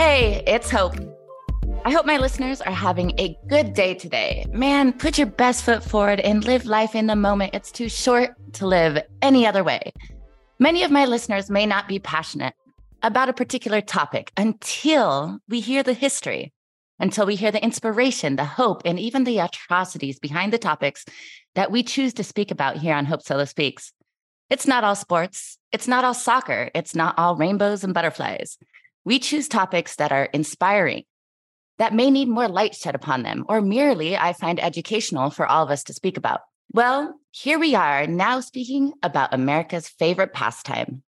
Hey, it's Hope. I hope my listeners are having a good day today. Man, put your best foot forward and live life in the moment. It's too short to live any other way. Many of my listeners may not be passionate about a particular topic until we hear the history, until we hear the inspiration, the hope, and even the atrocities behind the topics that we choose to speak about here on Hope Solo Speaks. It's not all sports. It's not all soccer. It's not all rainbows and butterflies. We choose topics that are inspiring, that may need more light shed upon them, or merely I find educational for all of us to speak about. Well, here we are now speaking about America's favorite pastime.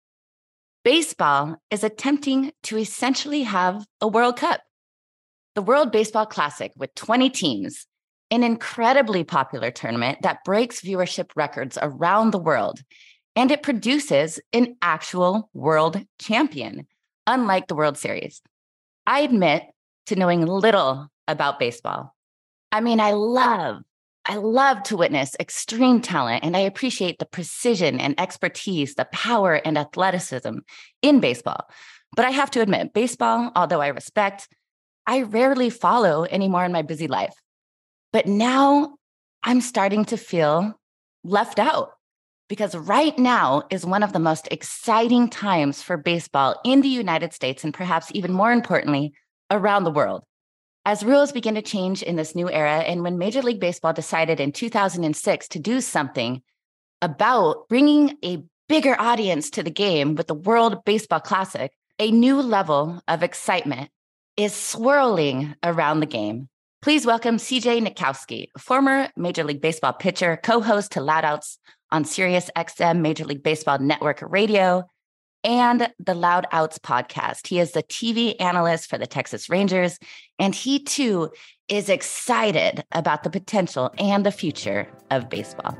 Baseball is attempting to essentially have a World Cup. The World Baseball Classic with 20 teams, an incredibly popular tournament that breaks viewership records around the world, and it produces an actual world champion, unlike the World Series. I admit to knowing little about baseball. I mean, I love to witness extreme talent, and I appreciate the precision and expertise, the power and athleticism in baseball. But I have to admit, baseball, although I respect, I rarely follow anymore in my busy life. But now I'm starting to feel left out, because right now is one of the most exciting times for baseball in the United States, and perhaps even more importantly, around the world. As rules begin to change in this new era, and when Major League Baseball decided in 2006 to do something about bringing a bigger audience to the game with the World Baseball Classic, a new level of excitement is swirling around the game. Please welcome CJ Nitkowski, former Major League Baseball pitcher, co-host to Loud Outs on Sirius XM Major League Baseball Network Radio, and the Loud Outs podcast. He is the TV analyst for the Texas Rangers, and he too is excited about the potential and the future of baseball.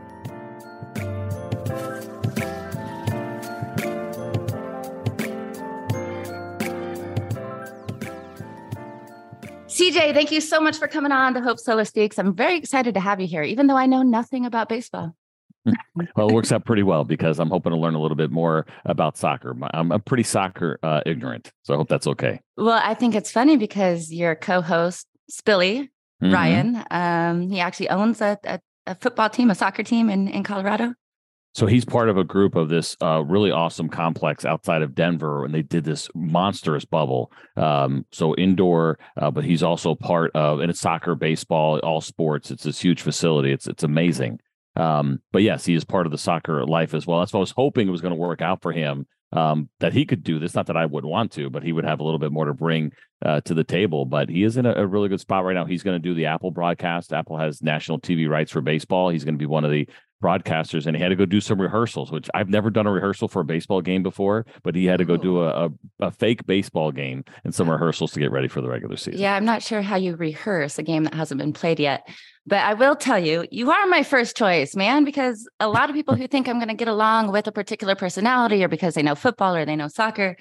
CJ, thank you so much for coming on to Hope Solo Speaks. I'm very excited to have you here, even though I know nothing about baseball. Well, it works out pretty well because I'm hoping to learn a little bit more about soccer. I'm pretty soccer ignorant, so I hope that's okay. Well, I think it's funny because your co-host, Spilly, Ryan, he actually owns a football team, a soccer team in Colorado. So he's part of a group of this really awesome complex outside of Denver, and they did this monstrous bubble. So indoor, but he's also part of, and it's soccer, baseball, all sports. It's this huge facility. It's amazing. But yes, he is part of the soccer life as well. That's what I was hoping it was going to work out for him, that he could do this. Not that I would want to, but he would have a little bit more to bring to the table. But he is in a really good spot right now. He's going to do the Apple broadcast. Apple has national TV rights for baseball. He's going to be one of the broadcasters, and he had to go do some rehearsals, which I've never done a rehearsal for a baseball game before, but he had to go do a fake baseball game and some rehearsals to get ready for the regular season. Yeah, I'm not sure how you rehearse a game that hasn't been played yet, but I will tell you, you are my first choice, man, because a lot of people who think I'm going to get along with a particular personality or because they know football or they know soccer,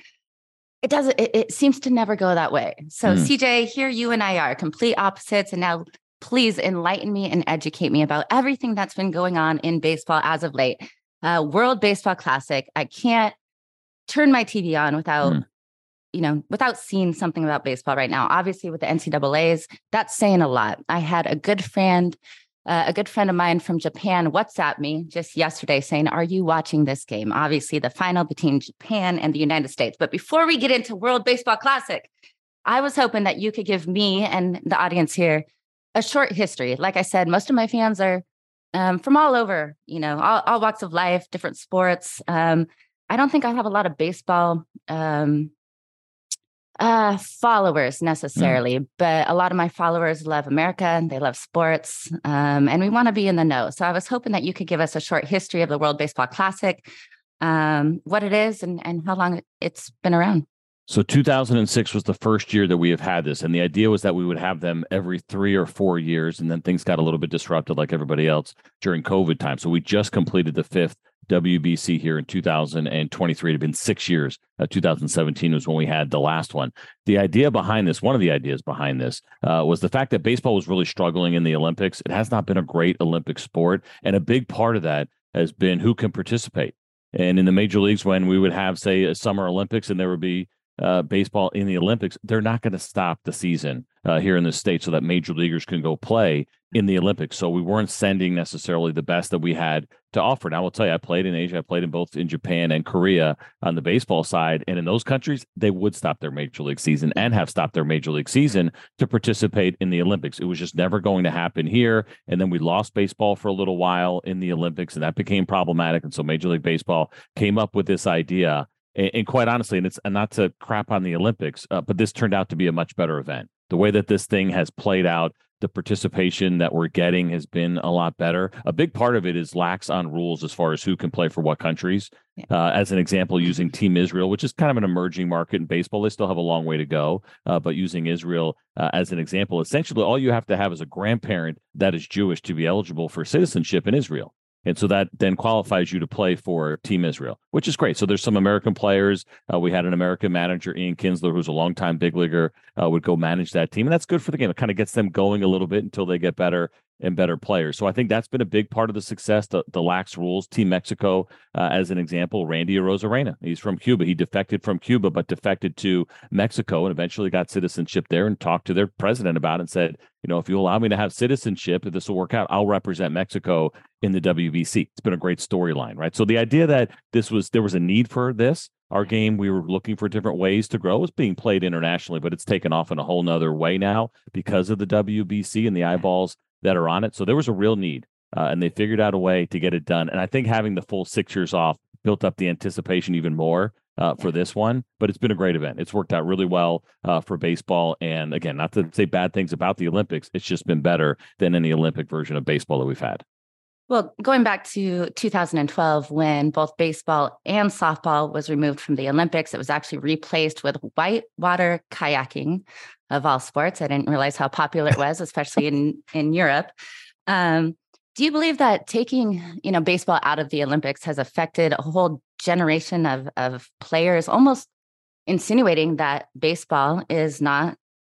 it seems to never go that way. So CJ, here you and I are complete opposites, and now please enlighten me and educate me about everything that's been going on in baseball as of late. World Baseball Classic. I can't turn my TV on without seeing something about baseball right now. Obviously, with the NCAAs, that's saying a lot. I had a good friend of mine from Japan WhatsApp me just yesterday saying, "Are you watching this game?" Obviously, the final between Japan and the United States. But before we get into World Baseball Classic, I was hoping that you could give me and the audience here a short history. Like I said, most of my fans are from all over, all walks of life, different sports. I don't think I have a lot of baseball followers necessarily, but a lot of my followers love America and they love sports, and we want to be in the know. So I was hoping that you could give us a short history of the World Baseball Classic, what it is and how long it's been around. So 2006 was the first year that we have had this. And the idea was that we would have them every 3 or 4 years. And then things got a little bit disrupted like everybody else during COVID time. So we just completed the fifth WBC here in 2023. It had been 6 years. 2017 was when we had the last one. The idea behind this, one of the ideas behind this, was the fact that baseball was really struggling in the Olympics. It has not been a great Olympic sport. And a big part of that has been who can participate. And in the major leagues, when we would have, say, a Summer Olympics, and there would be baseball in the Olympics, they're not going to stop the season here in the States so that major leaguers can go play in the Olympics. So we weren't sending necessarily the best that we had to offer. Now, I will tell you, I played in Asia. I played in both in Japan and Korea on the baseball side. And in those countries, they would stop their major league season and have stopped their major league season to participate in the Olympics. It was just never going to happen here. And then we lost baseball for a little while in the Olympics, and that became problematic. And so Major League Baseball came up with this idea. And quite honestly, and it's not to crap on the Olympics, but this turned out to be a much better event. The way that this thing has played out, the participation that we're getting has been a lot better. A big part of it is lax on rules as far as who can play for what countries. As an example, using Team Israel, which is kind of an emerging market in baseball. They still have a long way to go, but using Israel as an example, essentially all you have to have is a grandparent that is Jewish to be eligible for citizenship in Israel. And so that then qualifies you to play for Team Israel, which is great. So there's some American players. We had an American manager, Ian Kinsler, who's a longtime big leaguer, would go manage that team. And that's good for the game. It kind of gets them going a little bit until they get better and better players. So I think that's been a big part of the success, the lax rules. Team Mexico, as an example, Randy Arozarena. He's from Cuba. He defected from Cuba, but defected to Mexico and eventually got citizenship there and talked to their president about it and said, if you allow me to have citizenship, if this will work out, I'll represent Mexico in the WBC. It's been a great storyline, right? So the idea that there was a need for this, our game, we were looking for different ways to grow. It's being played internationally, but it's taken off in a whole nother way now because of the WBC and the eyeballs that are on it. So there was a real need, and they figured out a way to get it done. And I think having the full 6 years off built up the anticipation even more for this one. But it's been a great event. It's worked out really well for baseball. And again, not to say bad things about the Olympics, it's just been better than any Olympic version of baseball that we've had. Well, going back to 2012, when both baseball and softball was removed from the Olympics, it was actually replaced with whitewater kayaking, of all sports. I didn't realize how popular it was, especially in Europe. Do you believe that taking, baseball out of the Olympics has affected a whole generation of players, almost insinuating that baseball is not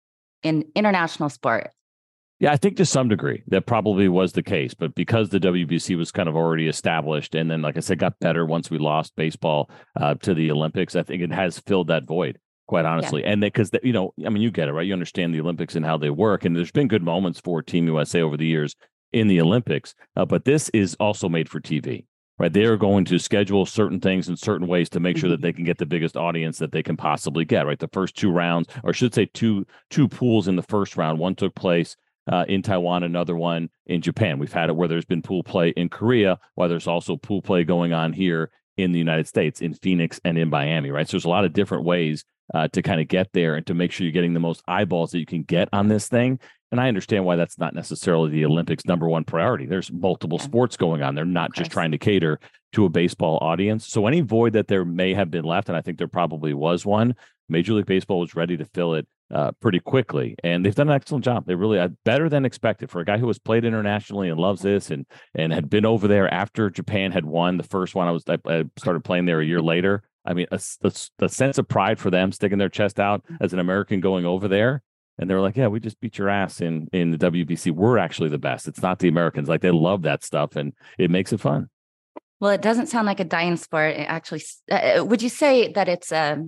an international sport? Yeah, I think to some degree that probably was the case, but because the WBC was kind of already established and then, like I said, got better once we lost baseball to the Olympics, I think it has filled that void, quite honestly. Yeah. And because, you get it, right? You understand the Olympics and how they work. And there's been good moments for Team USA over the years in the Olympics, but this is also made for TV, right? They are going to schedule certain things in certain ways to make sure that they can get the biggest audience that they can possibly get, right? The first two rounds, or I should say two pools in the first round, one took place in Taiwan, another one in Japan. We've had it where there's been pool play in Korea, while there's also pool play going on here in the United States, in Phoenix and in Miami, right? So there's a lot of different ways to kind of get there and to make sure you're getting the most eyeballs that you can get on this thing. And I understand why that's not necessarily the Olympics' number one priority. There's multiple sports going on. They're not just trying to cater to a baseball audience. So any void that there may have been left, and I think there probably was one, Major League Baseball was ready to fill it pretty quickly. And they've done an excellent job. They really better than expected for a guy who has played internationally and loves this and had been over there after Japan had won the first one. I started playing there a year later. I mean, a sense of pride for them, sticking their chest out as an American going over there. And they're like, yeah, we just beat your ass in the WBC. We're actually the best. It's not the Americans. Like, they love that stuff, and it makes it fun. Well, it doesn't sound like a dying sport. It actually, would you say that it's a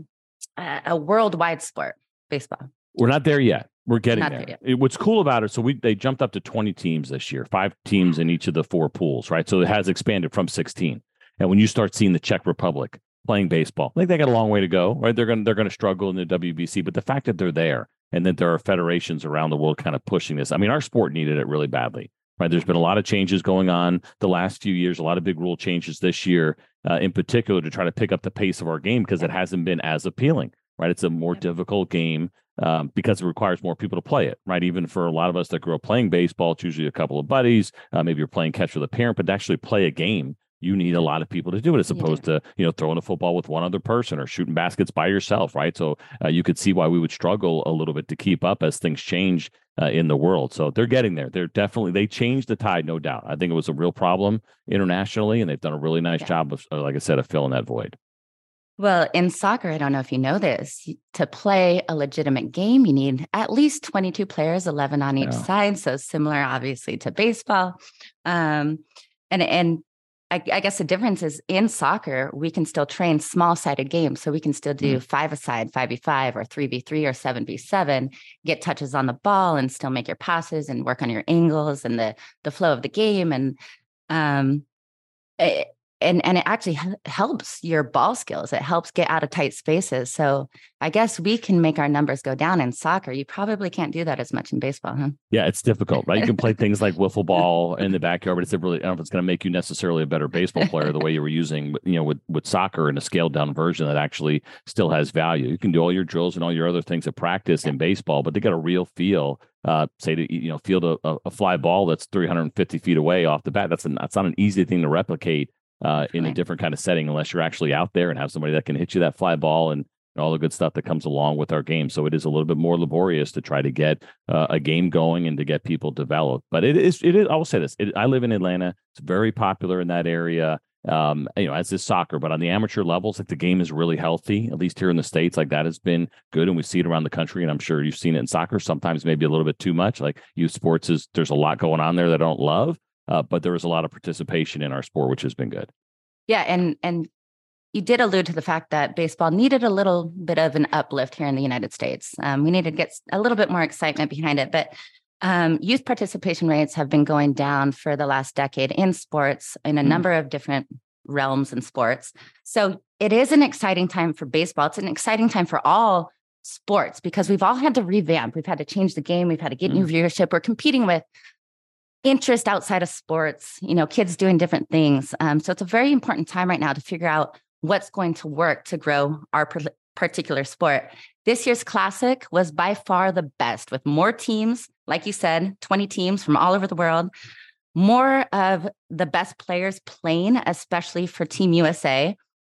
worldwide sport, baseball? We're not there yet. We're getting there. What's cool about it, so they jumped up to 20 teams this year, 5 teams in each of the 4 pools, right? So it has expanded from 16. And when you start seeing the Czech Republic playing baseball, I think they got a long way to go, right? They're going to struggle in the WBC, but the fact that they're there and that there are federations around the world kind of pushing this. I mean, our sport needed it really badly, right? There's been a lot of changes going on the last few years, a lot of big rule changes this year, in particular, to try to pick up the pace of our game because it hasn't been as appealing, right? It's a more difficult game because it requires more people to play it, right? Even for a lot of us that grew up playing baseball, it's usually a couple of buddies. Maybe you're playing catch with a parent, but to actually play a game, you need a lot of people to do it as opposed to, throwing a football with one other person or shooting baskets by yourself, right? So you could see why we would struggle a little bit to keep up as things change in the world. So they're getting there. They changed the tide, no doubt. I think it was a real problem internationally, and they've done a really nice job of, like I said, of filling that void. Well, in soccer, I don't know if you know this, to play a legitimate game, you need at least 22 players, 11 on each side. So similar, obviously, to baseball. And I guess the difference is in soccer, we can still train small-sided games. So we can still do 5-a-side, 5v5 or 3v3 or 7v7, get touches on the ball and still make your passes and work on your angles and the flow of the game. And it actually helps your ball skills. It helps get out of tight spaces. So I guess we can make our numbers go down in soccer. You probably can't do that as much in baseball, huh? Yeah, it's difficult, right? You can play things like wiffle ball in the backyard, but it's really, I don't know if it's going to make you necessarily a better baseball player the way you were using, with soccer and a scaled down version that actually still has value. You can do all your drills and all your other things at practice in baseball, but they got a real feel. Say to field a fly ball that's 350 feet away off the bat. That's not an easy thing to replicate in a different kind of setting unless you're actually out there and have somebody that can hit you that fly ball and all the good stuff that comes along with our game. So it is a little bit more laborious to try to get a game going and to get people developed. But it is. I will say this. I live in Atlanta. It's very popular in that area. As is soccer, but on the amateur levels, like the game is really healthy, at least here in the States, like that has been good. And we see it around the country. And I'm sure you've seen it in soccer, sometimes maybe a little bit too much. Like youth sports there's a lot going on there that I don't love. But there was a lot of participation in our sport, which has been good. Yeah. And you did allude to the fact that baseball needed a little bit of an uplift here in the United States. We needed to get a little bit more excitement behind it. But youth participation rates have been going down for the last decade in sports in a number of different realms and sports. So it is an exciting time for baseball. It's an exciting time for all sports because we've all had to revamp. We've had to change the game. We've had to get new viewership. We're competing with interest outside of sports, kids doing different things. So it's a very important time right now to figure out what's going to work to grow our particular sport. This year's Classic was by far the best with more teams, like you said, 20 teams from all over the world, more of the best players playing, especially for Team USA.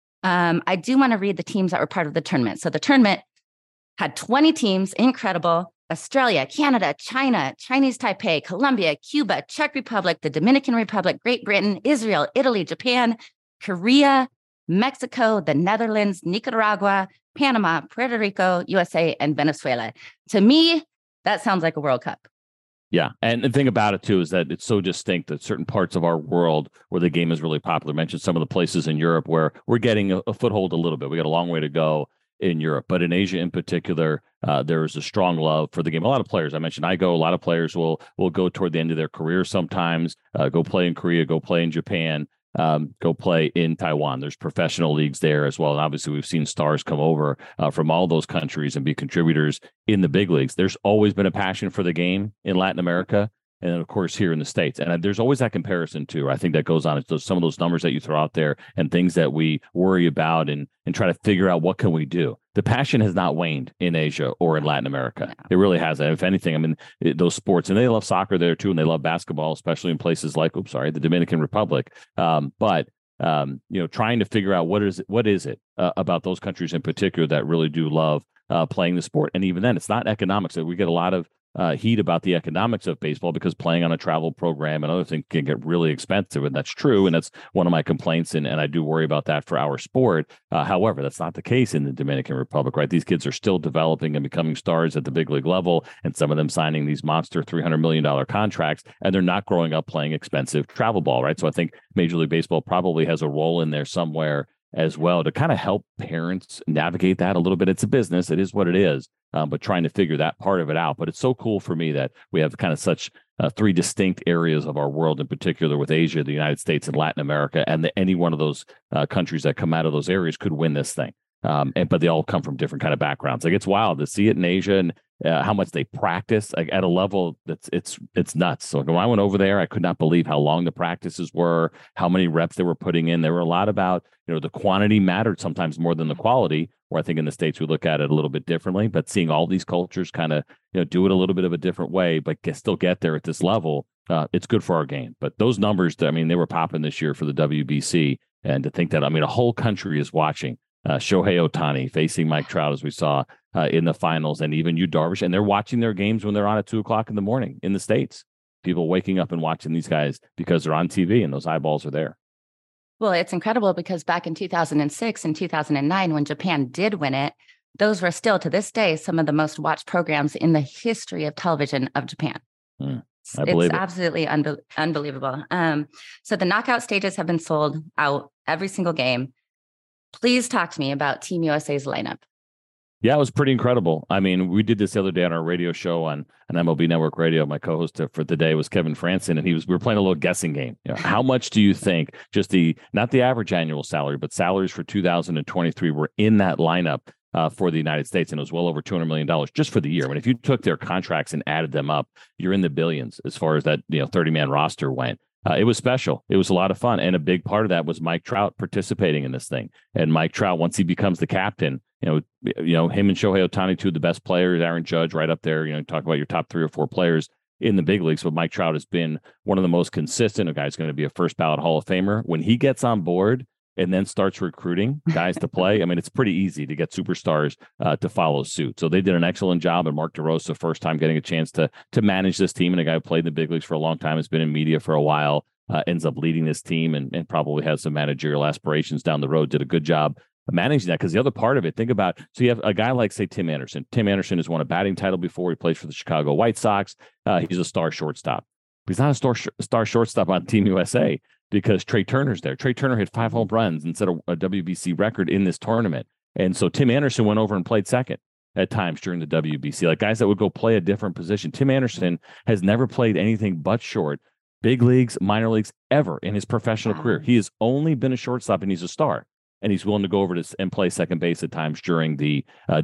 I do want to read the teams that were part of the tournament. So the tournament had 20 teams, incredible. Australia, Canada, China, Chinese Taipei, Colombia, Cuba, Czech Republic, the Dominican Republic, Great Britain, Israel, Italy, Japan, Korea, Mexico, the Netherlands, Nicaragua, Panama, Puerto Rico, USA, and Venezuela. To me, that sounds like a World Cup. Yeah. And the thing about it, too, is that it's so distinct that certain parts of our world where the game is really popular, I mentioned some of the places in Europe where we're getting a foothold a little bit. We got a long way to go in Europe, but in Asia in particular, there is a strong love for the game. A lot of players, I mentioned, a lot of players will go toward the end of their career sometimes, go play in Korea, go play in Japan, go play in Taiwan. There's professional leagues there as well. And obviously we've seen stars come over from all those countries and be contributors in the big leagues. There's always been a passion for the game in Latin America. And then, of course, here in the States. And there's always that comparison, too. I think that goes on. It's some of those numbers that you throw out there and things that we worry about and try to figure out what can we do. The passion has not waned in Asia or in Latin America. No. It really hasn't. If anything, those sports, and they love soccer there, too, and they love basketball, especially in places like, the Dominican Republic. But trying to figure out what is it about those countries in particular that really do love playing the sport. And even then, it's not economics. We get a lot of heat about the economics of baseball because playing on a travel program and other things can get really expensive. And that's true. And that's one of my complaints. And I do worry about that for our sport. However, that's not the case in the Dominican Republic, right? These kids are still developing and becoming stars at the big league level. And some of them signing these monster $300 million contracts. And they're not growing up playing expensive travel ball, right? So I think Major League Baseball probably has a role in there somewhere as well to kind of help parents navigate that a little bit. It's a business. It is what it is. But trying to figure that part of it out. But it's so cool for me that we have kind of such three distinct areas of our world, in particular with Asia, the United States, and Latin America, and any one of those countries that come out of those areas could win this thing. But they all come from different kind of backgrounds. Like it's wild to see it in Asia and how much they practice at a level that's it's nuts. So when I went over there, I could not believe how long the practices were, how many reps they were putting in. There were a lot about, the quantity mattered sometimes more than the quality, where I think in the States we look at it a little bit differently, but seeing all these cultures kind of, do it a little bit of a different way, but still get there at this level, it's good for our game. But those numbers, they were popping this year for the WBC. And to think that, a whole country is watching Shohei Ohtani facing Mike Trout, as we saw in the finals, and even Yu Darvish, and they're watching their games when they're on at 2:00 in the morning in the States. People waking up and watching these guys because they're on TV and those eyeballs are there. Well, it's incredible because back in 2006 and 2009, when Japan did win it, those were still to this day some of the most watched programs in the history of television of Japan. I It's believe it. absolutely unbelievable. So the knockout stages have been sold out every single game. Please talk to me about Team USA's lineup. Yeah, it was pretty incredible. I mean, we did this the other day on our radio show on MLB Network Radio. My co-host for the day was Kevin Franson, and we were playing a little guessing game. How much do you think just not the average annual salary, but salaries for 2023 were in that lineup for the United States? And it was well over $200 million just for the year. I mean, if you took their contracts and added them up, you're in the billions as far as that 30-man roster went. It was special. It was a lot of fun. And a big part of that was Mike Trout participating in this thing. And Mike Trout, once he becomes the captain, him and Shohei Ohtani, two of the best players, Aaron Judge right up there, talk about your top 3 or 4 players in the big leagues. But Mike Trout has been one of the most consistent. A guy's going to be a first ballot Hall of Famer. When he gets on board and then starts recruiting guys to play, I mean, it's pretty easy to get superstars to follow suit. So they did an excellent job. And Mark DeRosa, first time getting a chance to manage this team, and a guy who played in the big leagues for a long time, has been in media for a while, ends up leading this team and probably has some managerial aspirations down the road, did a good job managing that. Because the other part of it, think about, so you have a guy like, say, Tim Anderson. Tim Anderson has won a batting title before. He plays for the Chicago White Sox. He's a star shortstop. But he's not a star shortstop on Team USA because Trey Turner's there. Trey Turner hit 5 home runs and set a WBC record in this tournament. And so Tim Anderson went over and played second at times during the WBC, like guys that would go play a different position. Tim Anderson has never played anything but short, big leagues, minor leagues, ever in his professional career. He has only been a shortstop, and he's a star. And he's willing to go over and play second base at times during the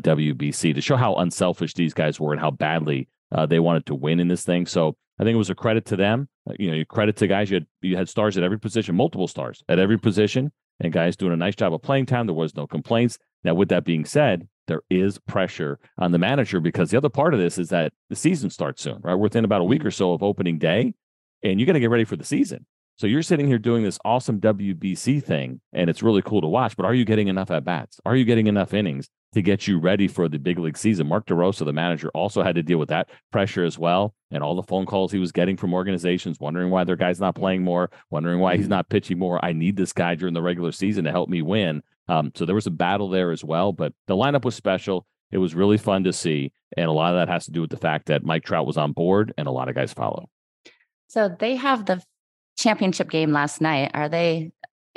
WBC to show how unselfish these guys were and how badly they wanted to win in this thing. So I think it was a credit to them. You credit to guys. You had stars at every position, multiple stars at every position, and guys doing a nice job of playing time. There was no complaints. Now, with that being said, there is pressure on the manager, because the other part of this is that the season starts soon, right? We're within about a week or so of opening day, and you got to get ready for the season. So you're sitting here doing this awesome WBC thing, and it's really cool to watch, but are you getting enough at-bats? Are you getting enough innings to get you ready for the big league season? Mark DeRosa, the manager, also had to deal with that pressure as well, and all the phone calls he was getting from organizations, wondering why their guy's not playing more, wondering why he's not pitching more. I need this guy during the regular season to help me win. So there was a battle there as well, but the lineup was special. It was really fun to see, and a lot of that has to do with the fact that Mike Trout was on board, and a lot of guys follow. So they have the championship game last night. Are they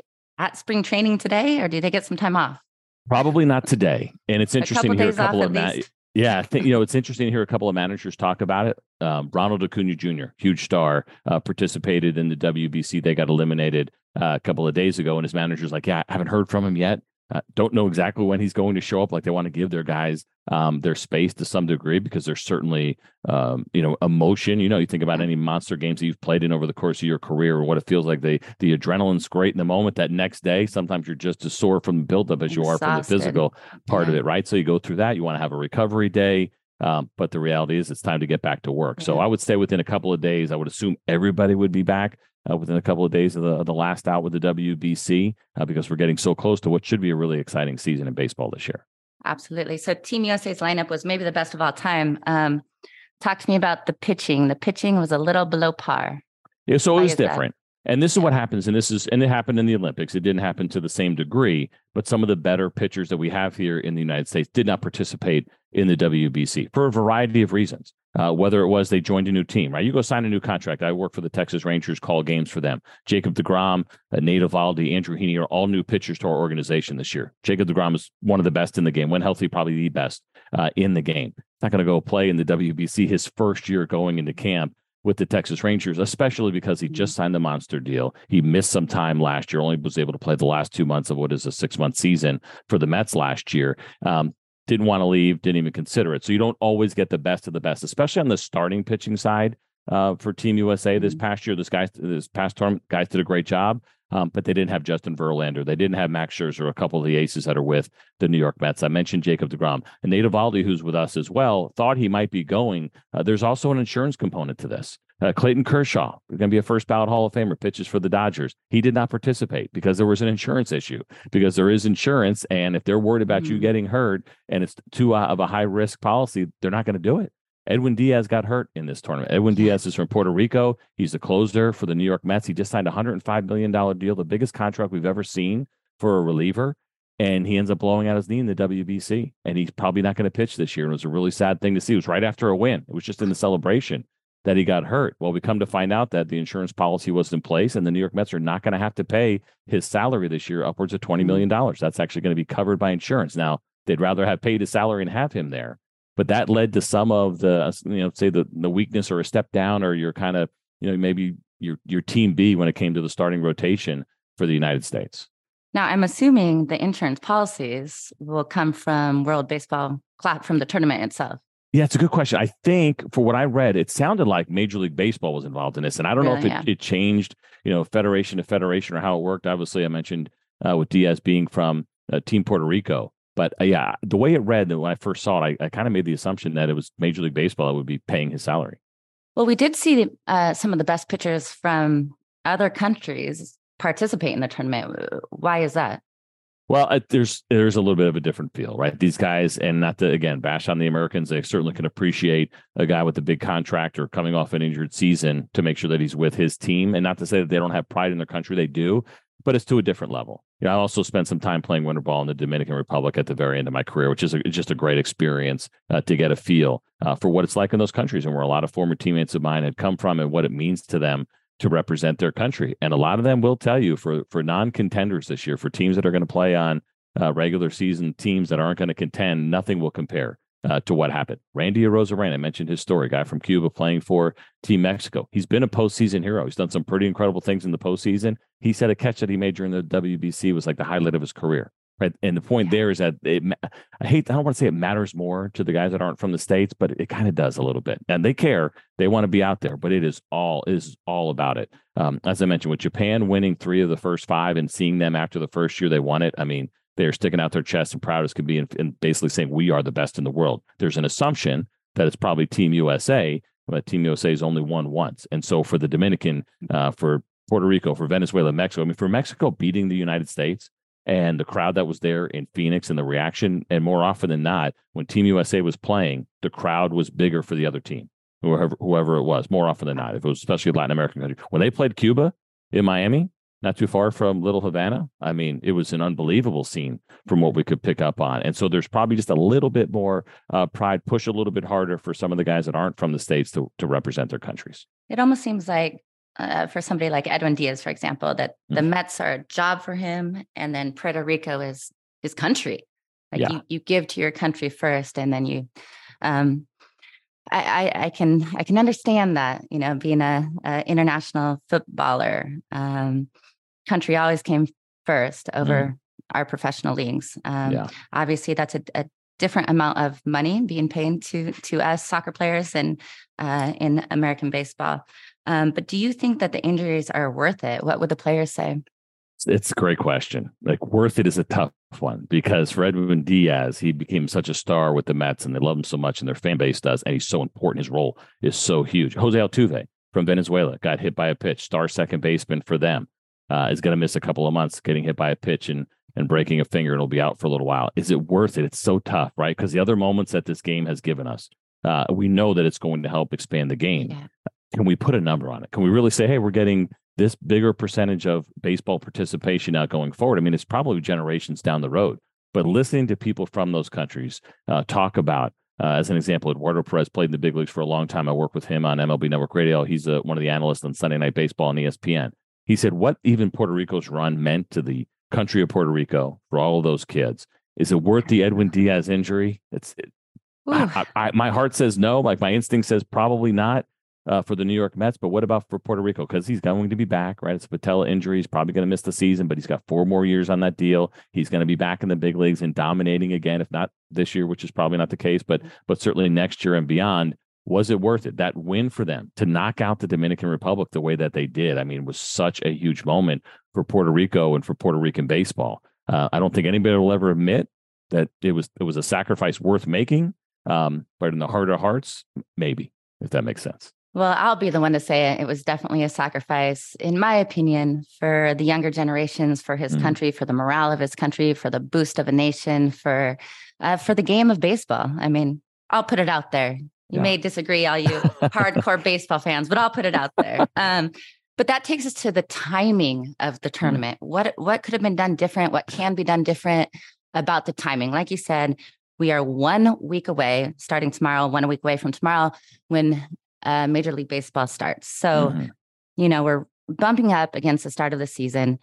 at spring training today, or do they get some time off? Probably not today. And it's interesting to hear a couple of I think it's interesting to hear a couple of managers talk about it. Ronald Acuna Jr., huge star, participated in the WBC. They got eliminated a couple of days ago, and his manager's like, "Yeah, I haven't heard from him yet. Don't know exactly when he's going to show up." Like, they want to give their guys their space to some degree, because there's certainly emotion. You think about any monster games that you've played in over the course of your career, or what it feels like. The adrenaline's great in the moment. That next day, sometimes you're just as sore from the buildup as you are from the physical part of it, right? So you go through that. You want to have a recovery day. But the reality is it's time to get back to work. So I would say within a couple of days, I would assume everybody would be back within a couple of days of the last out with the WBC, because we're getting so close to what should be a really exciting season in baseball this year. Absolutely. So Team USA's lineup was maybe the best of all time. Talk to me about the pitching. The pitching was a little below par. Yeah, so it was different. And this is what happens, and it happened in the Olympics. It didn't happen to the same degree, but some of the better pitchers that we have here in the United States did not participate in the WBC for a variety of reasons. Whether it was they joined a new team, right? You go sign a new contract. I work for the Texas Rangers, call games for them. Jacob deGrom, Nate Eovaldi, Andrew Heaney are all new pitchers to our organization this year. Jacob deGrom is one of the best in the game. When healthy, probably the best in the game. Not going to go play in the WBC his first year going into camp with the Texas Rangers, especially because he just signed the monster deal. He missed some time last year, only was able to play the last 2 months of what is a 6-month season for the Mets last year. Didn't want to leave, didn't even consider it. So you don't always get the best of the best, especially on the starting pitching side for Team USA this past year. This past tournament, guys did a great job, but they didn't have Justin Verlander. They didn't have Max Scherzer, a couple of the aces that are with the New York Mets. I mentioned Jacob deGrom. And Nate Eovaldi, who's with us as well, thought he might be going. There's also an insurance component to this. Clayton Kershaw, going to be a first ballot Hall of Famer, pitches for the Dodgers. He did not participate because there was an insurance issue, because there is insurance. And if they're worried about you getting hurt and it's too of a high risk policy, they're not going to do it. Edwin Diaz got hurt in this tournament. Edwin Diaz is from Puerto Rico. He's the closer for the New York Mets. He just signed a $105 million deal, the biggest contract we've ever seen for a reliever. And he ends up blowing out his knee in the WBC. And he's probably not going to pitch this year. And it was a really sad thing to see. It was right after a win. It was just in the celebration that he got hurt. Well, we come to find out that the insurance policy was in place, and the New York Mets are not going to have to pay his salary this year, upwards of $20 million. That's actually going to be covered by insurance. Now, they'd rather have paid his salary and have him there. But that led to some of the, say the weakness or a step down, or your kind of, maybe your team B when it came to the starting rotation for the United States. Now, I'm assuming the insurance policies will come from World Baseball, from the tournament itself. Yeah, it's a good question. I think for what I read, it sounded like Major League Baseball was involved in this. And I don't know if it changed, federation to federation or how it worked. Obviously, I mentioned with Diaz being from Team Puerto Rico. But yeah, the way it read, when I first saw it, I kind of made the assumption that it was Major League Baseball that would be paying his salary. Well, we did see some of the best pitchers from other countries participate in the tournament. Why is that? Well, there's a little bit of a different feel, right? These guys, and not to, again, bash on the Americans, they certainly can appreciate a guy with a big contract or coming off an injured season to make sure that he's with his team. And not to say that they don't have pride in their country, they do, but it's to a different level. I also spent some time playing winter ball in the Dominican Republic at the very end of my career, which is just a great experience to get a feel for what it's like in those countries and where a lot of former teammates of mine had come from and what it means to them to represent their country. And a lot of them will tell you for non-contenders this year, for teams that are going to play on regular season teams that aren't going to contend, nothing will compare to what happened. Randy Arozarena, I mentioned his story, guy from Cuba playing for Team Mexico. He's been a postseason hero. He's done some pretty incredible things in the postseason. He said a catch that he made during the WBC was like the highlight of his career. Right. And the point there is that I don't want to say it matters more to the guys that aren't from the States, but it kind of does a little bit. And they care. They want to be out there, but it is all about it. As I mentioned, with Japan winning 3 of the first 5 and seeing them after the first year they won it, I mean, they're sticking out their chest and proud as could be and basically saying we are the best in the world. There's an assumption that it's probably Team USA, but Team USA has only won once. And so for the Dominican, for Puerto Rico, for Venezuela, Mexico, I mean, for Mexico beating the United States, and the crowd that was there in Phoenix and the reaction, and more often than not, when Team USA was playing, the crowd was bigger for the other team, whoever it was, more often than not, if it was especially a Latin American country. When they played Cuba in Miami, not too far from Little Havana, I mean, it was an unbelievable scene from what we could pick up on. And so there's probably just a little bit more pride, push a little bit harder for some of the guys that aren't from the States to represent their countries. It almost seems like for somebody like Edwin Diaz, for example, that the Mets are a job for him, and then Puerto Rico is his country. Like you give to your country first, and then you. I can understand that, being a international footballer, country always came first over our professional leagues. Obviously, that's a different amount of money being paid to us soccer players and in American baseball. But do you think that the injuries are worth it? What would the players say? It's a great question. Like, worth it is a tough one, because for Edwin Diaz, he became such a star with the Mets and they love him so much and their fan base does. And he's so important. His role is so huge. Jose Altuve from Venezuela got hit by a pitch, star second baseman for them, is going to miss a couple of months getting hit by a pitch and breaking a finger, and will be out for a little while. Is it worth it? It's so tough, right? Because the other moments that this game has given us, we know that it's going to help expand the game. Yeah. Can we put a number on it? Can we really say, hey, we're getting this bigger percentage of baseball participation now going forward? I mean, it's probably generations down the road, but listening to people from those countries talk about, as an example, Eduardo Perez played in the big leagues for a long time. I work with him on MLB Network Radio. He's one of the analysts on Sunday Night Baseball on ESPN. He said what even Puerto Rico's run meant to the country of Puerto Rico for all of those kids. Is it worth the Edwin Diaz injury? My heart says no. Like, my instinct says probably not. For the New York Mets, but what about for Puerto Rico? Because he's going to be back, right? It's a patella injury. He's probably going to miss the season, but he's got 4 more years on that deal. He's going to be back in the big leagues and dominating again, if not this year, which is probably not the case, but certainly next year and beyond. Was it worth it? That win for them to knock out the Dominican Republic the way that they did, I mean, was such a huge moment for Puerto Rico and for Puerto Rican baseball. I don't think anybody will ever admit that it was a sacrifice worth making, but in the heart of hearts, maybe, if that makes sense. Well, I'll be the one to say it. It was definitely a sacrifice, in my opinion, for the younger generations, for his country, for the morale of his country, for the boost of a nation, for the game of baseball. I mean, I'll put it out there. You may disagree, all you hardcore baseball fans, but I'll put it out there. But that takes us to the timing of the tournament. What could have been done different? What can be done different about the timing? Like you said, we are 1 week away, starting tomorrow, 1 week away from tomorrow, when Major League Baseball starts. So, we're bumping up against the start of the season.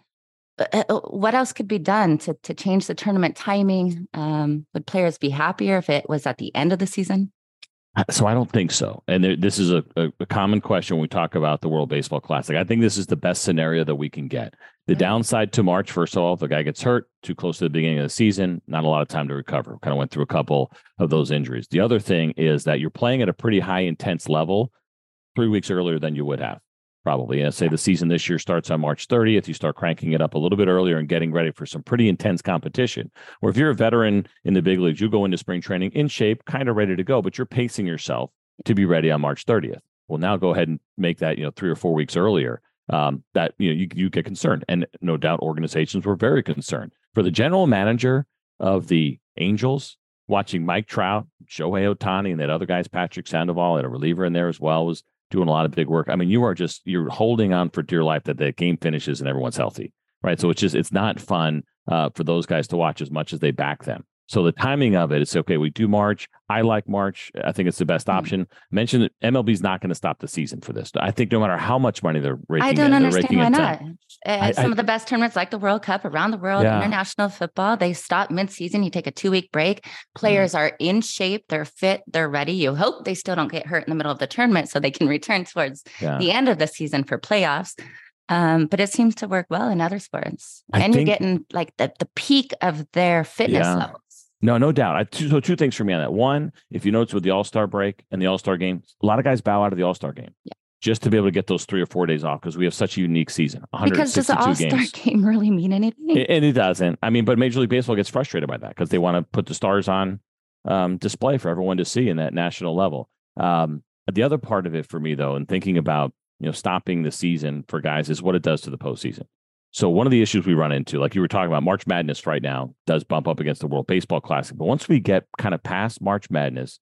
What else could be done to change the tournament timing? Would players be happier if it was at the end of the season? So I don't think so. And this is a common question when we talk about the World Baseball Classic. I think this is the best scenario that we can get. The downside to March, first of all, if the guy gets hurt too close to the beginning of the season, not a lot of time to recover. Kind of went through a couple of those injuries. The other thing is that you're playing at a pretty high intense level 3 weeks earlier than you would have. Probably. And say the season this year starts on March 30th. You start cranking it up a little bit earlier and getting ready for some pretty intense competition. Or if you're a veteran in the big leagues, you go into spring training in shape, kind of ready to go, but you're pacing yourself to be ready on March 30th. Well, now go ahead and make that 3 or 4 weeks earlier. That you get concerned, and no doubt organizations were very concerned. For the general manager of the Angels, watching Mike Trout, Shohei Ohtani, and that other guys, Patrick Sandoval, and a reliever in there as well, was doing a lot of big work. I mean, you're holding on for dear life that the game finishes and everyone's healthy, right? So it's not fun for those guys to watch as much as they back them. So the timing of it, it's okay. We do March. I like March. I think it's the best option. Mention that MLB's not going to stop the season for this. I think no matter how much money they're raking, I don't understand why not. Some of the best tournaments, like the World Cup around the world, international football, they stop mid-season. You take a 2-week break. Players are in shape. They're fit. They're ready. You hope they still don't get hurt in the middle of the tournament so they can return towards the end of the season for playoffs. But it seems to work well in other sports. You're getting like the peak of their fitness levels. No doubt. So 2 things for me on that. One, if you notice with the All-Star break and the All-Star game, a lot of guys bow out of the All-Star game just to be able to get those 3 or 4 days off because we have such a unique season. Because does the All-Star game really mean anything? And it doesn't. I mean, but Major League Baseball gets frustrated by that because they want to put the stars on display for everyone to see in that national level. The other part of it for me, though, and thinking about stopping the season for guys is what it does to the postseason. So one of the issues we run into, like you were talking about, March Madness right now does bump up against the World Baseball Classic. But once we get kind of past March Madness,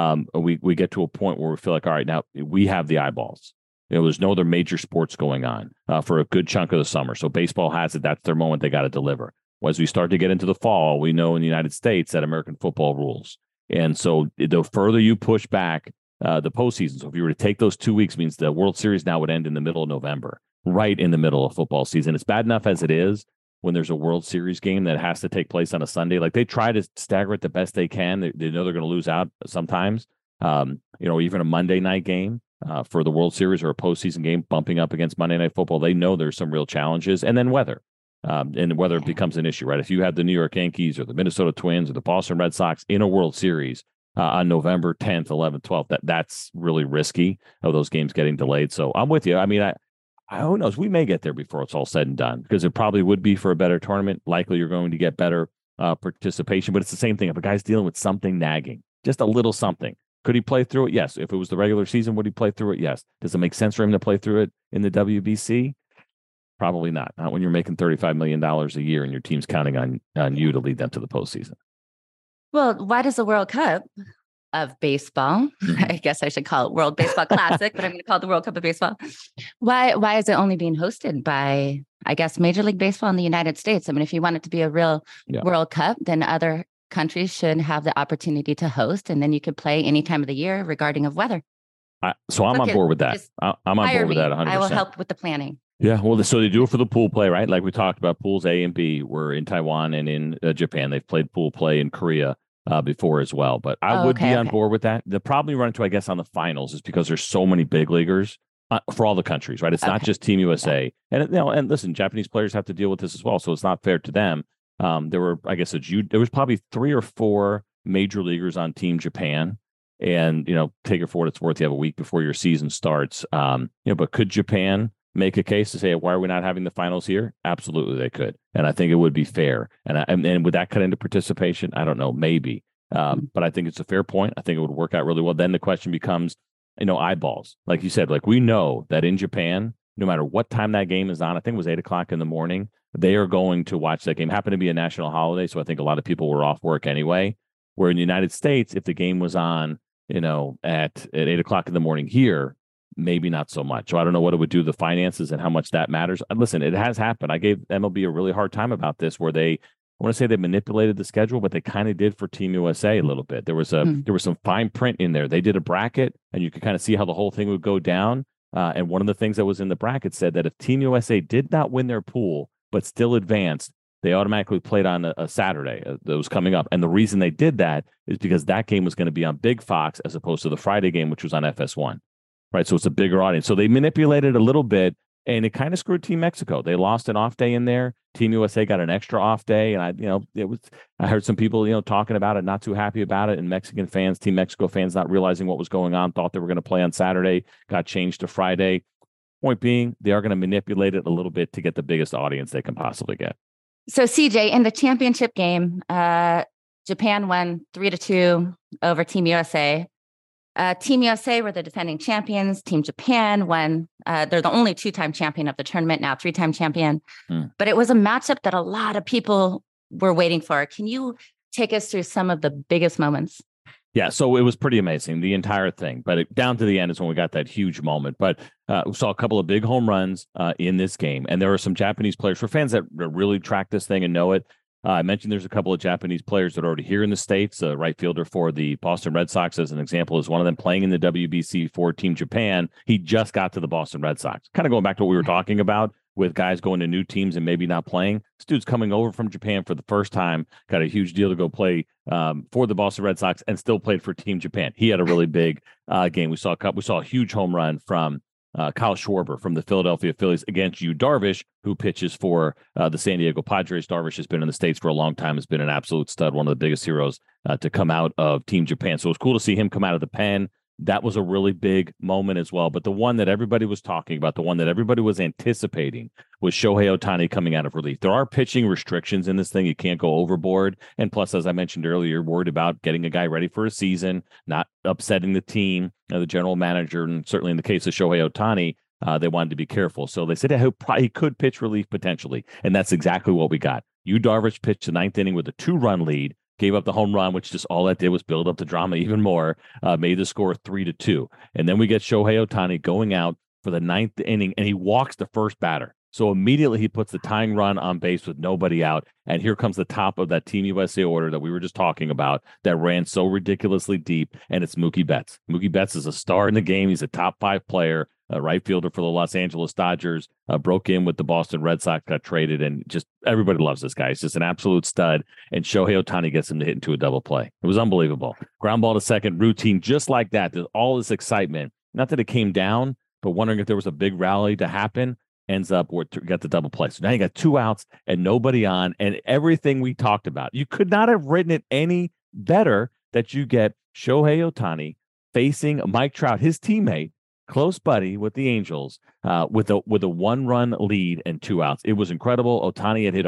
we get to a point where we feel like, all right, now we have the eyeballs. There's no other major sports going on for a good chunk of the summer. So baseball has it. That's their moment. They got to deliver. Well, as we start to get into the fall, we know in the United States that American football rules. And so the further you push back the postseason, so if you were to take those 2 weeks, means the World Series now would end in the middle of November. Right in the middle of football season. It's bad enough as it is when there's a World Series game that has to take place on a Sunday. Like they try to stagger it the best they can. They know they're going to lose out sometimes. Even a Monday night game for the World Series or a postseason game bumping up against Monday Night Football. They know there's some real challenges. And then weather. And weather becomes an issue, right? If you have the New York Yankees or the Minnesota Twins or the Boston Red Sox in a World Series on November 10th, 11th, 12th, that's really risky of those games getting delayed. So I'm with you. I mean, who knows? We may get there before it's all said and done because it probably would be for a better tournament. Likely you're going to get better participation, but it's the same thing. If a guy's dealing with something nagging, just a little something, could he play through it? Yes. If it was the regular season, would he play through it? Yes. Does it make sense for him to play through it in the WBC? Probably not. Not when you're making $35 million a year and your team's counting on you to lead them to the postseason. Well, why does the World Cup of baseball, I guess I should call it World Baseball Classic, but I'm going to call it the World Cup of Baseball. Why is it only being hosted by, I guess, Major League Baseball in the United States? I mean, if you want it to be a real World Cup, then other countries should have the opportunity to host, and then you could play any time of the year regarding of weather. So I'm on board with that. I'm on board with that 100%. I will help with the planning. Yeah, well, so they do it for the pool play, right? Like we talked about, pools A and B were in Taiwan and in Japan. They've played pool play in Korea before as well. But I would be on board with that. The problem you run into, I guess, on the finals is because there's so many big leaguers for all the countries, right? It's not just Team USA. Yeah. And listen, Japanese players have to deal with this as well, so it's not fair to them. There were, I guess, there was probably 3 or 4 major leaguers on Team Japan. And, take it for what it's worth. You have a week before your season starts. But could Japan make a case to say, why are we not having the finals here? Absolutely, they could. And I think it would be fair. And would that cut into participation? I don't know, maybe. But I think it's a fair point. I think it would work out really well. Then the question becomes, eyeballs. Like you said, like we know that in Japan, no matter what time that game is on, I think it was 8:00 in the morning, they are going to watch that game. Happened to be a national holiday, so I think a lot of people were off work anyway. Where in the United States, if the game was on, at 8:00 in the morning here, maybe not so much. So I don't know what it would do to the finances and how much that matters. Listen, it has happened. I gave MLB a really hard time about this, where they want to say they manipulated the schedule, but they kind of did for Team USA a little bit. There was some fine print in there. They did a bracket, and you could kind of see how the whole thing would go down. And one of the things that was in the bracket said that if Team USA did not win their pool but still advanced, they automatically played on a Saturday that was coming up. And the reason they did that is because that game was going to be on Big Fox as opposed to the Friday game, which was on FS1. Right. So it's a bigger audience. So they manipulated a little bit, and it kind of screwed Team Mexico. They lost an off day in there. Team USA got an extra off day. And I heard some people, talking about it, not too happy about it. And Mexican fans, Team Mexico fans, not realizing what was going on, thought they were going to play on Saturday, got changed to Friday. Point being, they are going to manipulate it a little bit to get the biggest audience they can possibly get. So CJ, in the championship game, Japan won 3-2 over Team USA. Team USA were the defending champions. Team Japan won. They're the only two-time champion of the tournament now, three-time champion. But it was a matchup that a lot of people were waiting for. Can you take us through some of the biggest moments? Yeah, so it was pretty amazing, the entire thing. But down to the end is when we got that huge moment. But we saw a couple of big home runs in this game. And there were some Japanese players, for fans that really track this thing and know it. I mentioned there's a couple of Japanese players that are already here in the States. Right fielder for the Boston Red Sox, as an example, is one of them playing in the WBC for Team Japan. He just got to the Boston Red Sox. Kind of going back to what we were talking about with guys going to new teams and maybe not playing. This dude's coming over from Japan for the first time, got a huge deal to go play for the Boston Red Sox, and still played for Team Japan. He had a really big game. We saw a huge home run from Kyle Schwarber from the Philadelphia Phillies against Yu Darvish, who pitches for the San Diego Padres. Darvish has been in the States for a long time, has been an absolute stud, one of the biggest heroes to come out of Team Japan. So it was cool to see him come out of the pen. That was a really big moment as well. But the one that everybody was talking about, the one that everybody was anticipating, was Shohei Ohtani coming out of relief. There are pitching restrictions in this thing. You can't go overboard. And plus, as I mentioned earlier, you're worried about getting a guy ready for a season, not upsetting the team, the general manager. And certainly in the case of Shohei Ohtani, they wanted to be careful. So they said he could pitch relief potentially. And that's exactly what we got. Yu Darvish pitched the ninth inning with a 2-run lead, gave up the home run, which just all that did was build up the drama even more, made the score 3-2. And then we get Shohei Ohtani going out for the ninth inning, and he walks the first batter. So immediately he puts the tying run on base with nobody out. And here comes the top of that Team USA order that we were just talking about that ran so ridiculously deep, and it's Mookie Betts. Mookie Betts is a star in the game. He's a top 5 player, a right fielder for the Los Angeles Dodgers, broke in with the Boston Red Sox, got traded, and just everybody loves this guy. He's just an absolute stud, and Shohei Ohtani gets him to hit into a double play. It was unbelievable. Ground ball to second, routine, just like that. There's all this excitement. Not that it came down, but wondering if there was a big rally to happen. Ends up or get the double play. So now you got 2 outs and nobody on, and everything we talked about. You could not have written it any better that you get Shohei Ohtani facing Mike Trout, his teammate, close buddy with the Angels, with a 1-run lead and 2 outs. It was incredible. Ohtani had hit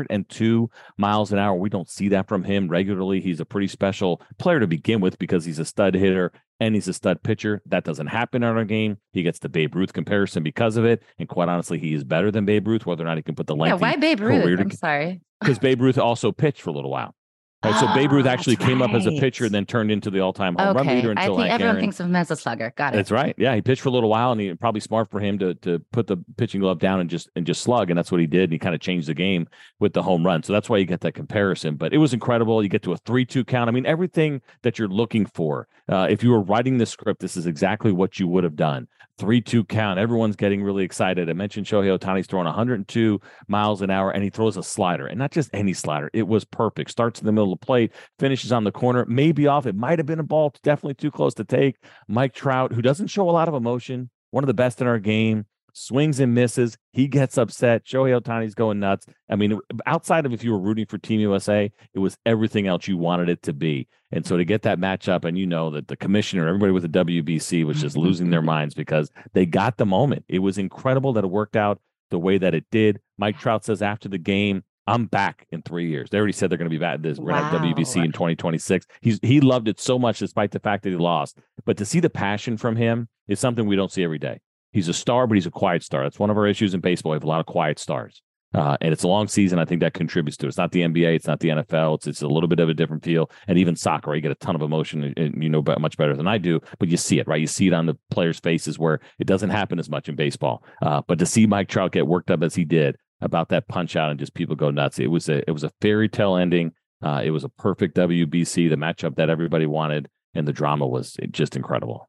102 miles an hour. We don't see that from him regularly. He's a pretty special player to begin with because he's a stud hitter and he's a stud pitcher. That doesn't happen in our game. He gets the Babe Ruth comparison because of it. And quite honestly, he is better than Babe Ruth, whether or not he can put the length. Yeah, why Babe Ruth? I'm sorry. Because Babe Ruth also pitched for a little while. Right, so Babe Ruth actually came up as a pitcher and then turned into the all-time home run leader until I think everyone thinks of him as a slugger. Got it. That's right. Yeah, he pitched for a little while, and he probably smart for him to put the pitching glove down and just slug, and that's what he did. And he kind of changed the game with the home run. So that's why you get that comparison. But it was incredible. You get to a 3-2 count. I mean, everything that you're looking for. If you were writing the script, this is exactly what you would have done. 3-2 count. Everyone's getting really excited. I mentioned Shohei Ohtani's throwing 102 miles an hour, and he throws a slider, and not just any slider. It was perfect. Starts in the middle of the plate, finishes on the corner, maybe off. It might have been a ball, definitely too close to take. Mike Trout, who doesn't show a lot of emotion, one of the best in our game, swings and misses. He gets upset. Shohei Ohtani's going nuts. I mean, outside of if you were rooting for Team USA, it was everything else you wanted it to be. And so to get that matchup, and you know that the commissioner, everybody with the WBC was just losing their minds because they got the moment. It was incredible that it worked out the way that it did. Mike Trout says after the game, I'm back in 3 years. They already said they're going to be back. We're going to have WBC in 2026. He loved it so much despite the fact that he lost. But to see the passion from him is something we don't see every day. He's a star, but he's a quiet star. That's one of our issues in baseball. We have a lot of quiet stars. And it's a long season. I think that contributes to it. It's not the NBA. It's not the NFL. It's a little bit of a different feel. And even soccer, right? You get a ton of emotion, and you know much better than I do, but you see it, right? You see it on the players' faces where it doesn't happen as much in baseball. But to see Mike Trout get worked up as he did, about that punch out and just people go nuts. It was a fairy tale ending. It was a perfect WBC, the matchup that everybody wanted, and the drama was just incredible.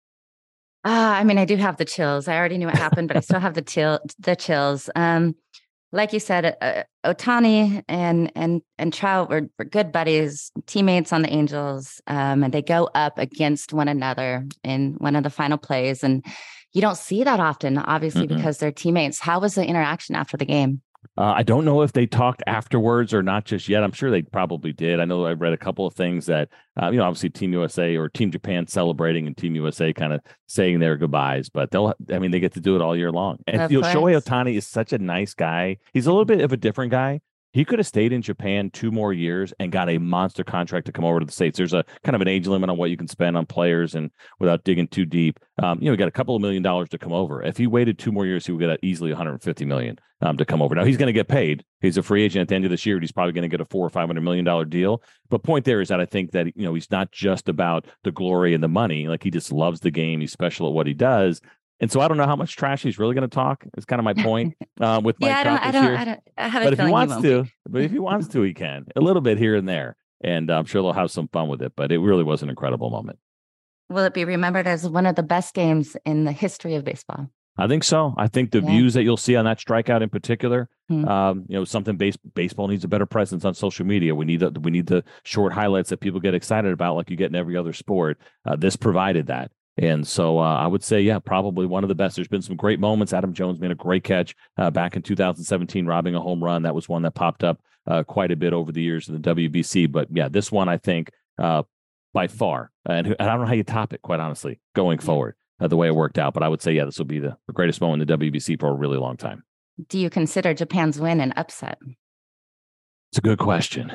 I mean, I do have the chills. I already knew what happened, but I still have the chills. Like you said, Ohtani and Trout were good buddies, teammates on the Angels, and they go up against one another in one of the final plays. And you don't see that often, obviously, because they're teammates. How was the interaction after the game? I don't know if they talked afterwards or not just yet. I'm sure they probably did. I know I read a couple of things that, obviously Team USA or Team Japan celebrating and Team USA kind of saying their goodbyes, but they get to do it all year long. And Shohei Ohtani is such a nice guy. He's a little bit of a different guy. He could have stayed in Japan 2 more years and got a monster contract to come over to the States. There's a kind of an age limit on what you can spend on players, and without digging too deep, we got a couple of $1 million to come over. If he waited 2 more years, he would get easily $150 million to come over. Now he's going to get paid. He's a free agent at the end of this year. He's probably going to get a $400 or $500 million deal. But point there is that I think that he's not just about the glory and the money. Like, he just loves the game. He's special at what he does. And so I don't know how much trash he's really going to talk. It's kind of my point with Mike Trout this year. But if he wants to, he can. A little bit here and there. And I'm sure they'll have some fun with it. But it really was an incredible moment. Will it be remembered as one of the best games in the history of baseball? I think so. I think the views that you'll see on that strikeout in particular, something baseball needs a better presence on social media. We need the short highlights that people get excited about, like you get in every other sport. This provided that. And so I would say, probably one of the best. There's been some great moments. Adam Jones made a great catch back in 2017, robbing a home run. That was one that popped up quite a bit over the years in the WBC. But this one, I think, by far, and I don't know how you top it, quite honestly, going forward, the way it worked out. But I would say, this will be the greatest moment in the WBC for a really long time. Do you consider Japan's win an upset? It's a good question.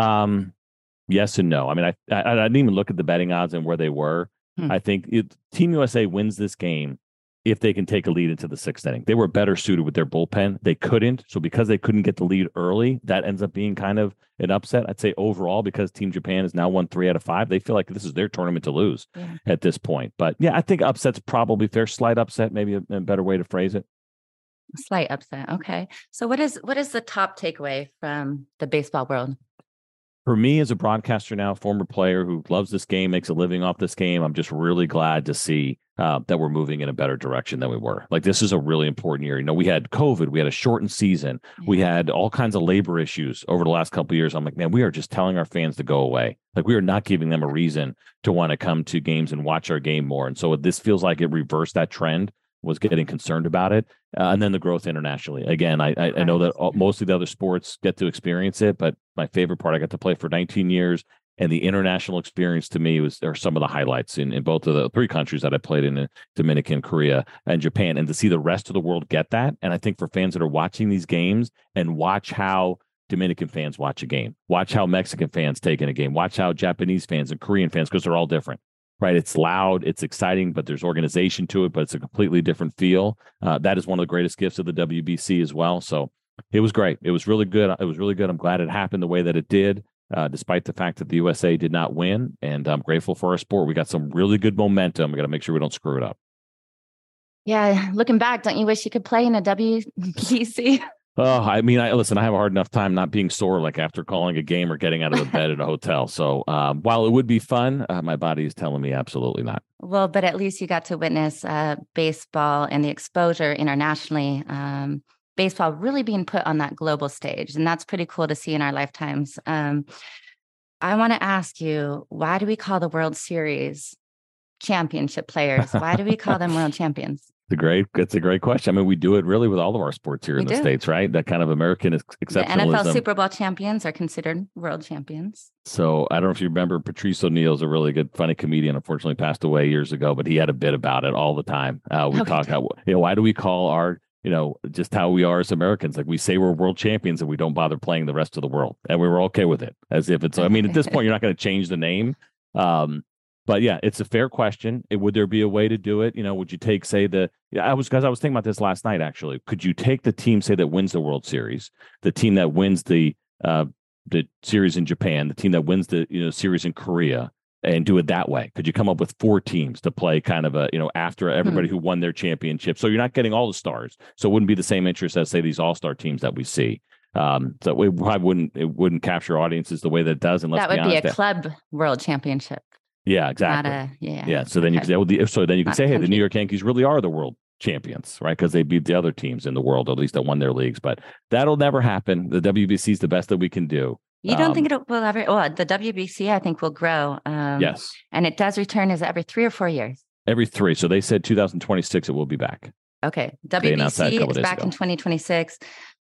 Yes and no. I mean, I didn't even look at the betting odds and where they were. I think Team USA wins this game if they can take a lead into the 6th inning. They were better suited with their bullpen. They couldn't. So because they couldn't get the lead early, that ends up being kind of an upset. I'd say overall, because Team Japan has now won 3 out of 5, they feel like this is their tournament to lose at this point. But I think upset's probably fair. Slight upset, maybe a better way to phrase it. Slight upset. Okay. So what is the top takeaway from the baseball world? For me, as a broadcaster now, former player who loves this game, makes a living off this game, I'm just really glad to see that we're moving in a better direction than we were. Like, this is a really important year. We had COVID, we had a shortened season, we had all kinds of labor issues over the last couple of years. I'm like, man, we are just telling our fans to go away. Like, we are not giving them a reason to want to come to games and watch our game more. And so this feels like it reversed that trend. Was getting concerned about it. And then the growth internationally. Again, I know that most of the other sports get to experience it, but my favorite part, I got to play for 19 years, and the international experience to me are some of the highlights in both of the 3 countries that I played in Dominican, Korea, and Japan. And to see the rest of the world get that. And I think for fans that are watching these games and watch how Dominican fans watch a game, watch how Mexican fans take in a game, watch how Japanese fans and Korean fans, because they're all different. Right. It's loud, it's exciting, but there's organization to it, but it's a completely different feel. That is one of the greatest gifts of the WBC as well. So it was great. It was really good. I'm glad it happened the way that it did, despite the fact that the USA did not win. And I'm grateful for our sport. We got some really good momentum. We got to make sure we don't screw it up. Yeah. Looking back, don't you wish you could play in a WBC? Oh, I mean, listen, I have a hard enough time not being sore, like after calling a game or getting out of the bed at a hotel. So while it would be fun, my body is telling me absolutely not. Well, but at least you got to witness baseball and the exposure internationally, baseball really being put on that global stage. And that's pretty cool to see in our lifetimes. I want to ask you, why do we call the World Series championship players? Why do we call them world champions? It's a great question. I mean, we do it really with all of our sports here in the States, right? That kind of American exceptionalism. The NFL Super Bowl champions are considered world champions. So I don't know if you remember, Patrice O'Neal is a really good, funny comedian. Unfortunately, passed away years ago, but he had a bit about it all the time. We talk how, why do we call our, just how we are as Americans? Like, we say we're world champions and we don't bother playing the rest of the world, and we were okay with it, as if it's. I mean, at this point, you're not going to change the name. But it's a fair question. Would there be a way to do it? Would you take, say, I was thinking about this last night, actually. Could you take the team, say, that wins the World Series, the team that wins the series in Japan, the team that wins the series in Korea, and do it that way? Could you come up with 4 teams to play kind of a, after everybody who won their championship? So you're not getting all the stars. So it wouldn't be the same interest as, say, these all-star teams that we see. So it probably wouldn't capture audiences the way that it does. And that would be a club world championship. Yeah, exactly. Yeah. So then you can say, hey, the New York Yankees really are the world champions, right? Because they beat the other teams in the world, at least that won their leagues. But that'll never happen. The WBC is the best that we can do. You don't think it will ever? Well, the WBC, I think, will grow. Yes. And it does return. Is it every 3 or 4 years? Every 3. So they said 2026, it will be back. Okay. WBC is back in 2026.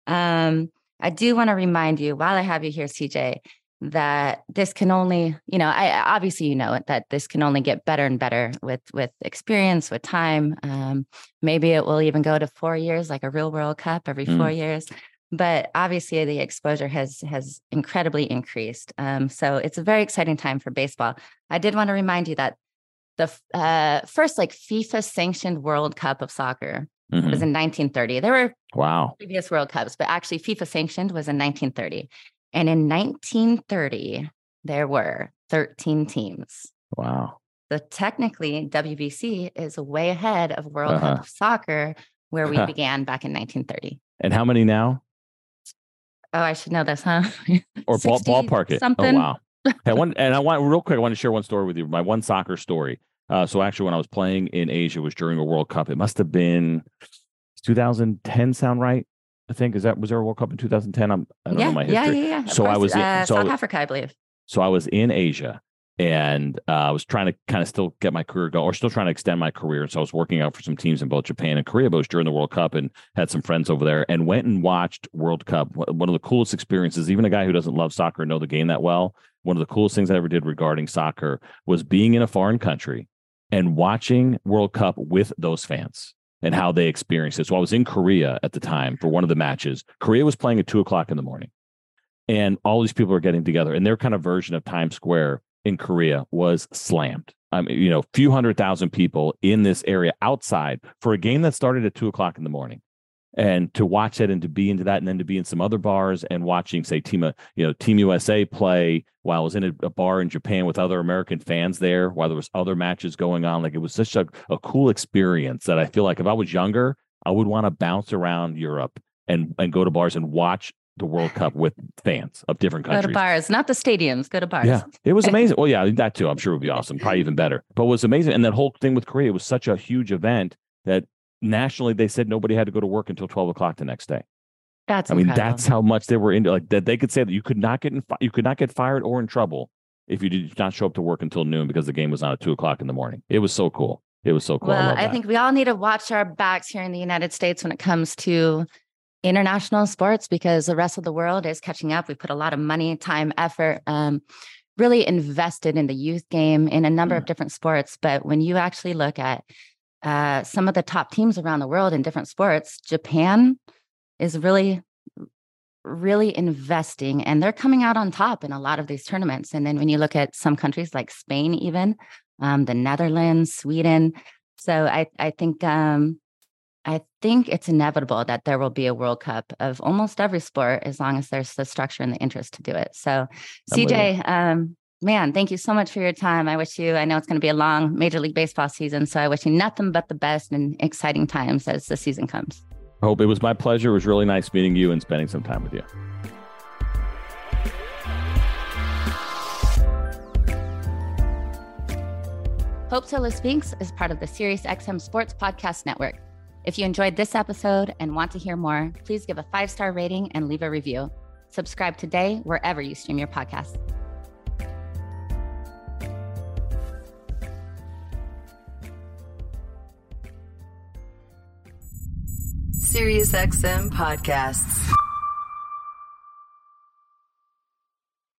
I do want to remind you, while I have you here, CJ, that this can only, obviously it, that this can only get better and better with experience, with time. Maybe it will even go to 4 years, like a real World Cup every 4 years. But obviously the exposure has incredibly increased. So it's a very exciting time for baseball. I did want to remind you that the first FIFA sanctioned World Cup of soccer was in 1930. There were previous World Cups, but actually FIFA sanctioned was in 1930. And in 1930, there were 13 teams. Wow. So technically, WBC is way ahead of World Cup of soccer, where we began back in 1930. And how many now? Oh, I should know this, huh? Or ballpark it. Something. Oh, wow. I want to share one story with you. My one soccer story. So actually, when I was playing in Asia, it was during a World Cup. It must have been 2010. Sound right? I think was there a World Cup in 2010? I don't know my history. Yeah. So I was in South Africa, I believe. So I was in Asia, and I was trying to kind of still get my career going, or still trying to extend my career. So I was working out for some teams in both Japan and Korea, but it was during the World Cup, and had some friends over there, and went and watched World Cup. One of the coolest experiences, even a guy who doesn't love soccer and know the game that well, one of the coolest things I ever did regarding soccer was being in a foreign country and watching World Cup with those fans and how they experienced it. So I was in Korea at the time for one of the matches. Korea was playing at 2:00 in the morning, and all these people are getting together, and their kind of version of Times Square in Korea was slammed. I mean, few 100,000 people in this area outside for a game that started at 2:00 in the morning. And to watch it and to be into that, and then to be in some other bars and watching, say, Team USA play while I was in a bar in Japan with other American fans there, while there was other matches going on. Like, it was such a cool experience that I feel like if I was younger, I would want to bounce around Europe and go to bars and watch the World Cup with fans of different countries. Go to bars, not the stadiums. Go to bars. Yeah, it was amazing. Well, yeah, that too. I'm sure would be awesome. Probably even better. But it was amazing. And that whole thing with Korea was such a huge event that nationally, they said nobody had to go to work until 12:00 the next day. That's incredible. That's how much they were into, like, that they could say that you could not get fired or in trouble if you did not show up to work until noon because the game was on at 2:00 in the morning. It was so cool. It was so cool. Well, I think we all need to watch our backs here in the United States when it comes to international sports, because the rest of the world is catching up. We put a lot of money, time, effort, really invested in the youth game in a number of different sports. But when you actually look at some of the top teams around the world in different sports, Japan is really, really investing, and they're coming out on top in a lot of these tournaments. And then when you look at some countries like Spain, even the Netherlands, Sweden. So I think it's inevitable that there will be a World Cup of almost every sport, as long as there's the structure and the interest to do it. So CJ, man, thank you so much for your time. I know it's going to be a long Major League Baseball season, so I wish you nothing but the best and exciting times as the season comes. I hope. It was my pleasure. It was really nice meeting you and spending some time with you. Hope Solo Speaks is part of the SiriusXM Sports Podcast Network. If you enjoyed this episode and want to hear more, please give a 5-star rating and leave a review. Subscribe today wherever you stream your podcasts. SiriusXM Podcasts.